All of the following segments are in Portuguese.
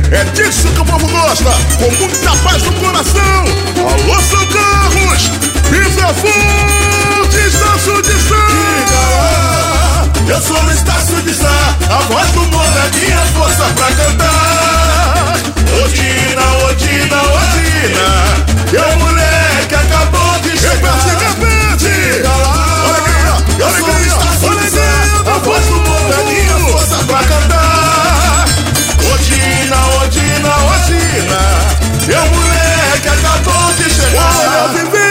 É disso que o povo gosta, com muita paz no coração. Alô, São Carlos, Viva Fonte, Estácio de Sá. Eu sou o Estácio de Sá, a voz do mundo é minha força pra cantar. Odina, Odina, Odina, eu moleque acabou de chegar. Diga lá, eu sou o Estácio de Sá, a voz do mundo é minha força pra cantar. Odina, Odina, Odina, eu moleque acabou de chegar. Olha,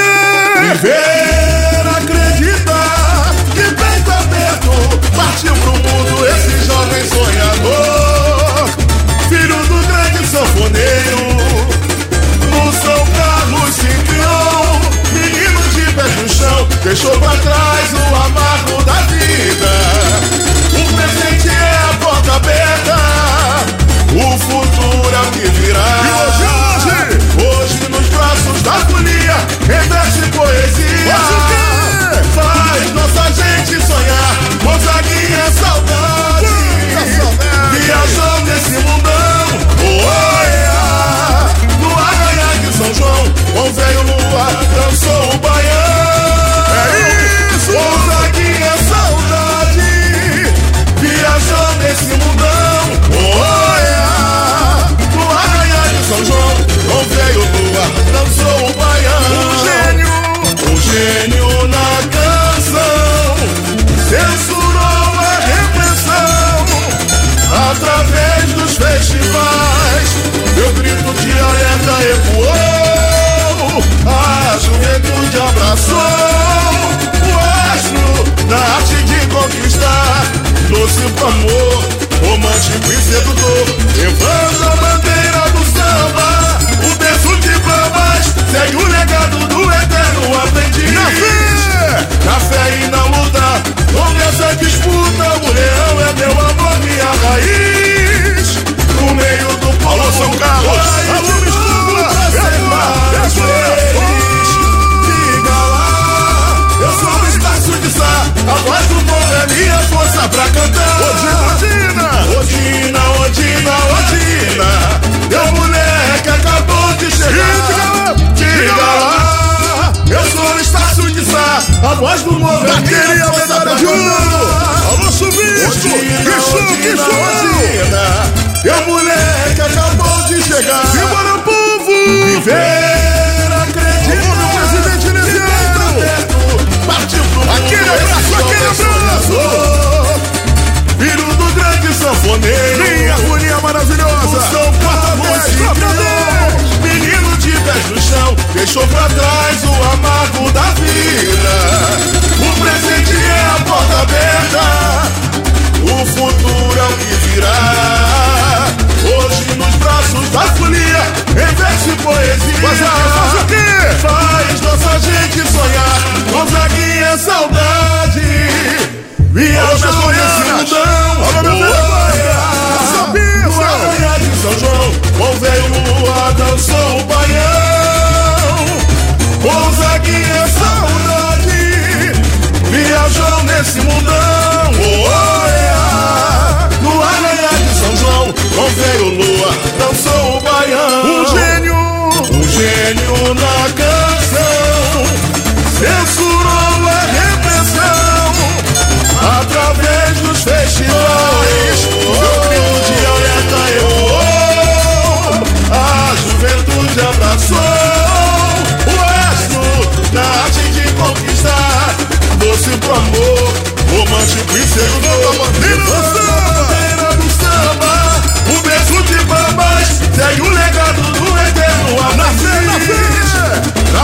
viver, acreditar, de peito aberto, partiu pro mundo esse jovem sonhador. Filho do grande sanfoneiro, no São Carlos se criou. Menino de pés no chão, deixou pra trás o amargo da vida. O presente é a porta aberta, o futuro é o que virá. Hoje nos braços da folia, reveste poesia. Faz nossa gente sonhar, Gonzaguinha saudade. Viajou nesse mundão, olha, no arraial de São João, com velho lua, dançou o baião. É isso! Gonzaguinha saudade, viajou nesse mundão, olha, no arraial de São João, com velho lua, dançou o baião. Um gênio na canção, censurou a repressão. Através dos festivais, meu grito de alerta ecoou. A juventude abraçou o astro na arte de conquistar. Doce pro amor, romântico e sedutor, levando a bandeira do samba. O berço de bambas segue o legado do eterno aprendiz. Na fé e na luta, com essa disputa, o leão é meu amor, minha raiz. No meio do povo, alô, São Carlos, alô, Mistura, diga lá, eu sou o Estácio de Sá, a voz do povo é minha força pra cantar. Odina, Odina, Odina, Odina, meu moleque acabou de chegar. Diga lá, eu sou o Estácio de Sá, a voz do povo é minha força pra cantar. alô, Subisco, que show, Odina, meu moleque acabou de chegar. Simbora, povo! Viver, acreditar, alô, meu presidente Nesiano, partiu pro mundo, aquele abraço! filho do grande sanfoneiro, Minha harmonia maravilhosa! São Carlos se criou. Menino de pés no chão, deixou pra trás o amargo da vida. O presente é a porta aberta, o futuro é o que virá. Hoje nos braços da folia, reveste poesia. Faz o quê? Faz nossa gente sonhar, Gonzaguinha saudade. Viajou nesse mundão, alô, meu Deus! no arraial de São João, com velho lua dançou o baião. Gonzaguinha saudade, viajou nesse mundão, olha, no arraial de São João, com velho lua dançou o baião. Um gênio na canção, censurou a repressão. Através dos festivais, meu grito de alerta ecoou. A juventude abraçou o astro na arte de conquistar. Doce pro amor, romântico e sedutor, bandeira do samba, o berço de bambas segue o legado do eterno aprendiz.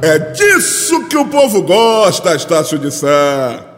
É disso que o povo gosta, Estácio de Sá.